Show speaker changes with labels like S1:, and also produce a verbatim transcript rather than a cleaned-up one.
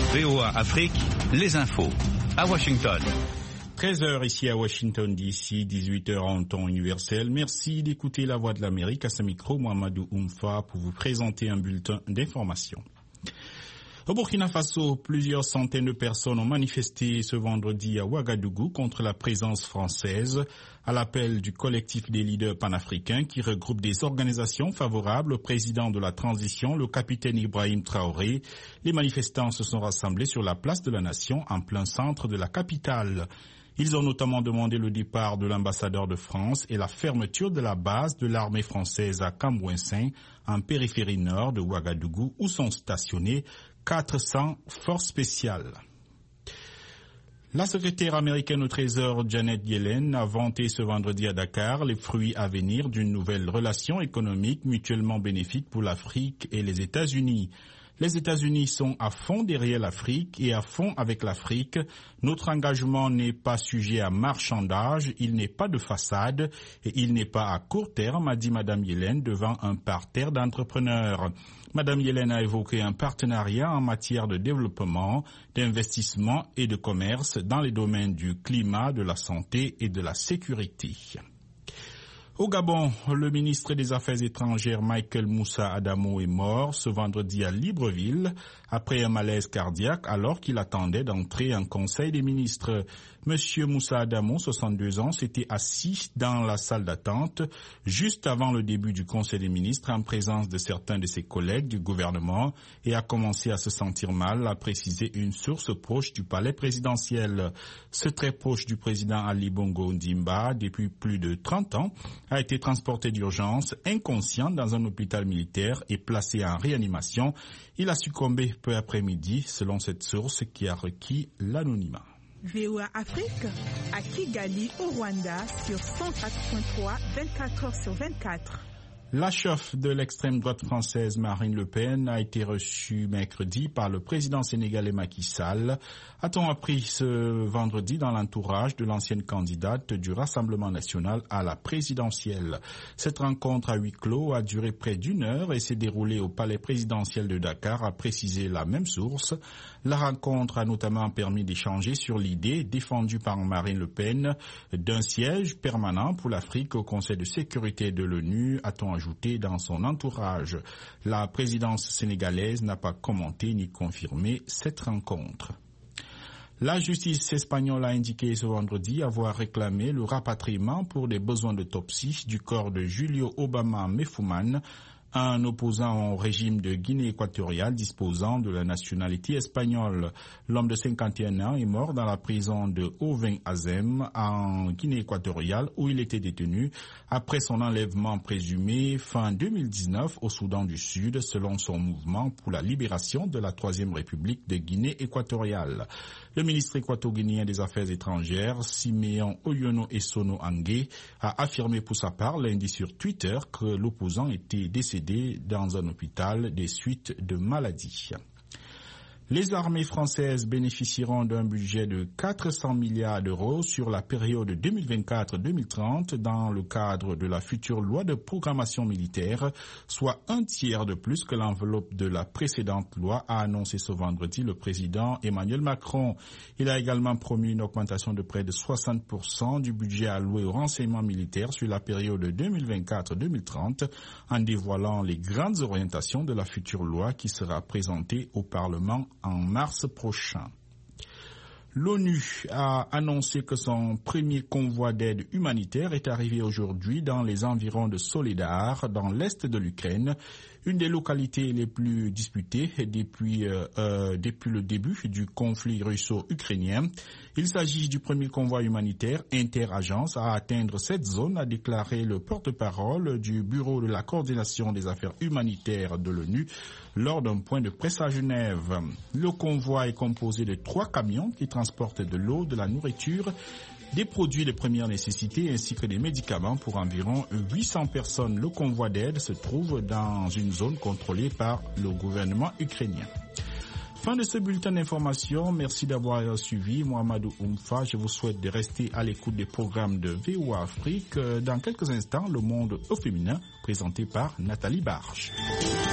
S1: V O A Afrique, les infos. À Washington.
S2: treize heures ici à Washington D C, dix-huit heures en temps universel. Merci d'écouter La Voix de l'Amérique. À ce micro, Mohamedou Oumfa pour vous présenter un bulletin d'information. Au Burkina Faso, plusieurs centaines de personnes ont manifesté ce vendredi à Ouagadougou contre la présence française à l'appel du collectif des leaders panafricains qui regroupe des organisations favorables au président de la transition, le capitaine Ibrahim Traoré. Les manifestants se sont rassemblés sur la place de la Nation en plein centre de la capitale. Ils ont notamment demandé le départ de l'ambassadeur de France et la fermeture de la base de l'armée française à Cambouensin, en périphérie nord de Ouagadougou, où sont stationnées quatre cents forces spéciales. La secrétaire américaine au Trésor Janet Yellen a vanté ce vendredi à Dakar les fruits à venir d'une nouvelle relation économique mutuellement bénéfique pour l'Afrique et les États-Unis. Les États-Unis sont à fond derrière l'Afrique et à fond avec l'Afrique. Notre engagement n'est pas sujet à marchandage, il n'est pas de façade et il n'est pas à court terme, a dit Madame Yellen devant un parterre d'entrepreneurs. Madame Yellen a évoqué un partenariat en matière de développement, d'investissement et de commerce dans les domaines du climat, de la santé et de la sécurité. Au Gabon, le ministre des Affaires étrangères Michael Moussa Adamo est mort ce vendredi à Libreville après un malaise cardiaque alors qu'il attendait d'entrer en Conseil des ministres. Monsieur Moussa Adamo, soixante-deux ans, s'était assis dans la salle d'attente juste avant le début du Conseil des ministres en présence de certains de ses collègues du gouvernement et a commencé à se sentir mal, a précisé une source proche du palais présidentiel. Ce très proche du président Ali Bongo Ondimba, depuis plus de trente ans, a été transporté d'urgence, inconscient dans un hôpital militaire et placé en réanimation. Il a succombé peu après-midi, selon cette source qui a requis l'anonymat.
S3: V O A Afrique à Kigali, au Rwanda, sur cent quatre point trois, vingt-quatre heures sur vingt-quatre.
S2: La chef de l'extrême droite française Marine Le Pen a été reçue mercredi par le président sénégalais Macky Sall. A-t-on appris ce vendredi dans l'entourage de l'ancienne candidate du Rassemblement national à la présidentielle. Cette rencontre à huis clos a duré près d'une heure et s'est déroulée au palais présidentiel de Dakar, a précisé la même source. La rencontre a notamment permis d'échanger sur l'idée défendue par Marine Le Pen d'un siège permanent pour l'Afrique au Conseil de sécurité de l'ONU, a-t-on ajouté dans son entourage. La présidence sénégalaise n'a pas commenté ni confirmé cette rencontre. La justice espagnole a indiqué ce vendredi avoir réclamé le rapatriement pour des besoins d'autopsie du corps de Julio Obama Mefouman, un opposant au régime de Guinée équatoriale disposant de la nationalité espagnole. L'homme de cinquante et un ans est mort dans la prison de Oven-Azem en Guinée équatoriale où il était détenu après son enlèvement présumé fin deux mille dix-neuf au Soudan du Sud selon son mouvement pour la libération de la Troisième République de Guinée équatoriale. Le ministre équato-guinéen des Affaires étrangères, Siméon Oyono Essono Angué, a affirmé pour sa part lundi sur Twitter que l'opposant était décédé dans un hôpital des suites de maladie. Les armées françaises bénéficieront d'un budget de quatre cents milliards d'euros sur la période deux mille vingt-quatre deux mille trente dans le cadre de la future loi de programmation militaire, soit un tiers de plus que l'enveloppe de la précédente loi, a annoncé ce vendredi le président Emmanuel Macron. Il a également promis une augmentation de près de soixante pour cent du budget alloué au renseignement militaire sur la période deux mille vingt-quatre deux mille trente, en dévoilant les grandes orientations de la future loi qui sera présentée au Parlement en mars prochain. L'ONU a annoncé que son premier convoi d'aide humanitaire est arrivé aujourd'hui dans les environs de Soledar, dans l'est de l'Ukraine, une des localités les plus disputées depuis, euh, euh, depuis le début du conflit russo-ukrainien. Il s'agit du premier convoi humanitaire interagence à atteindre cette zone, a déclaré le porte-parole du Bureau de la coordination des affaires humanitaires de l'ONU lors d'un point de presse à Genève. Le convoi est composé de trois camions qui transportent de l'eau, de la nourriture, des produits de première nécessité ainsi que des médicaments pour environ huit cents personnes. Le convoi d'aide se trouve dans une zone contrôlée par le gouvernement ukrainien. Fin de ce bulletin d'information. Merci d'avoir suivi. Mohamedou Oumfa, je vous souhaite de rester à l'écoute des programmes de V O A Afrique. Dans quelques instants, le monde au féminin, présenté par Nathalie Barche.